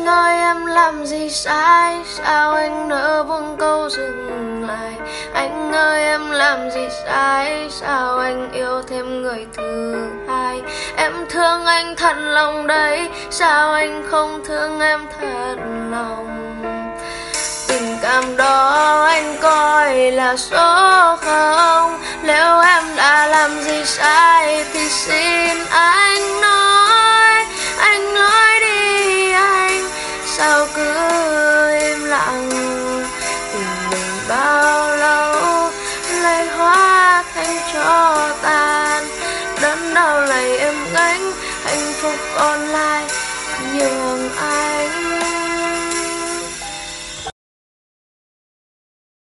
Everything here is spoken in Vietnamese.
Anh ơi em làm gì sai, sao anh nỡ buông câu dừng lại. Anh ơi em làm gì sai, sao anh yêu thêm người thứ hai. Em thương anh thật lòng đấy, sao anh không thương em thật lòng. Tình cảm đó anh coi là số không. Nếu em đã làm gì sai thì xin anh nói.